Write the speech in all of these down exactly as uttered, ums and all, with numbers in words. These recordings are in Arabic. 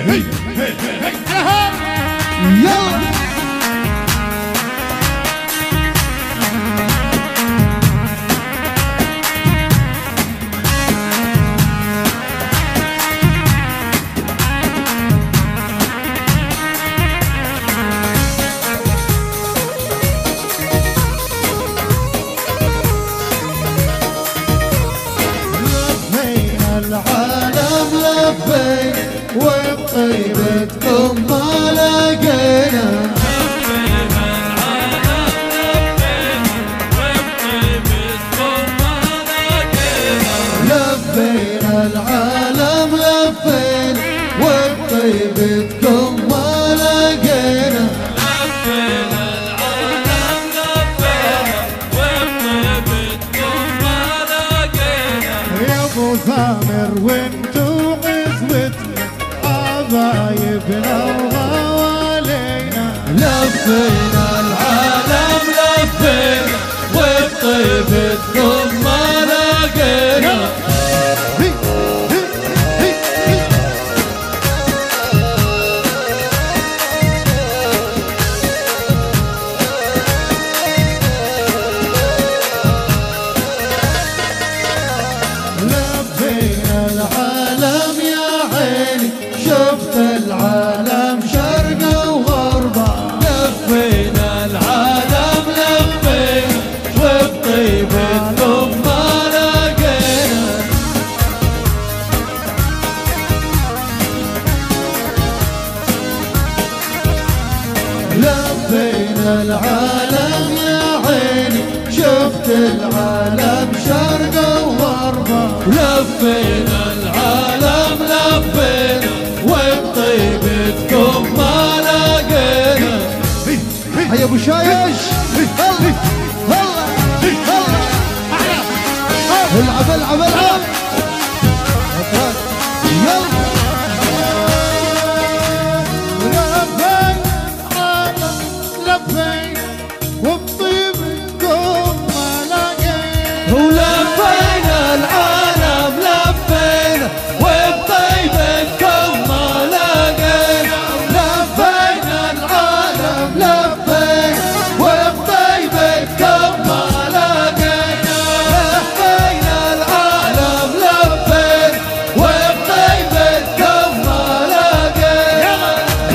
هي هي هي يلا العالم لفينا وبطيبتكم ما لقينا. لفينا العالم لفينا وبطيبتكم ما لقينا. لفينا العالم لفينا وبطيبتكم ما لقينا. لفينا العالم لفينا وبطيبتكم ما لقينا. يا ابو ثامر وانتو عزوتنا حبايبنا وغوالينا. لفينا العالم لفينا وبطيبتكم ما لقينا. العالم يا عيني شفت العالم شرقه وغربه. لفينا العالم لفينا وبطيبتكم ما لقينا. لفينا العالم يا عيني شفت العالم شرقه وغربه. لفينا العالم لفينا وبطيبتكم ما لقينا. حي ابو شايش هلا هلا هلا العب العب العب يلا. لفينا وبطيبتكم ما لقينا. ولفينا العالم لفينا وبطيبتكم ما لقينا. لفينا العالم لفينا وبطيبتكم ما لقينا. لفينا العالم لفينا وبطيبتكم ما لقينا.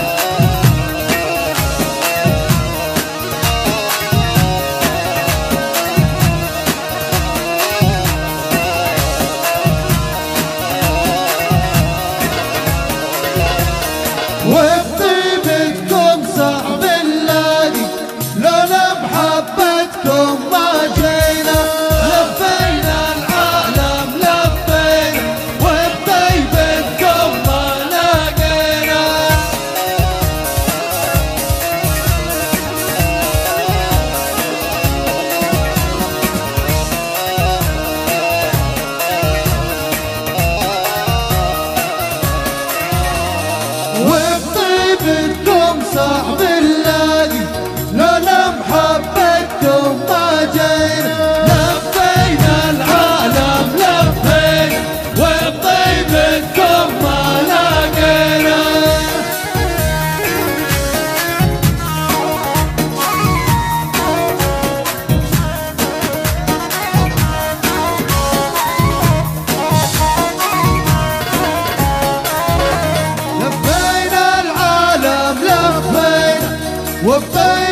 وبطيبتكم صعب نلاقي لولا بحبتكم ما جينا. لفينا العالم لفينا وبطيبتكم ما لقينا. وبطيبتكم صعب نلاقي لولا محبتكم ما جينا. لفينا العالم لفينا وبطيبتكم ما لقينا. لفينا العالم لفينا وبطيبتكم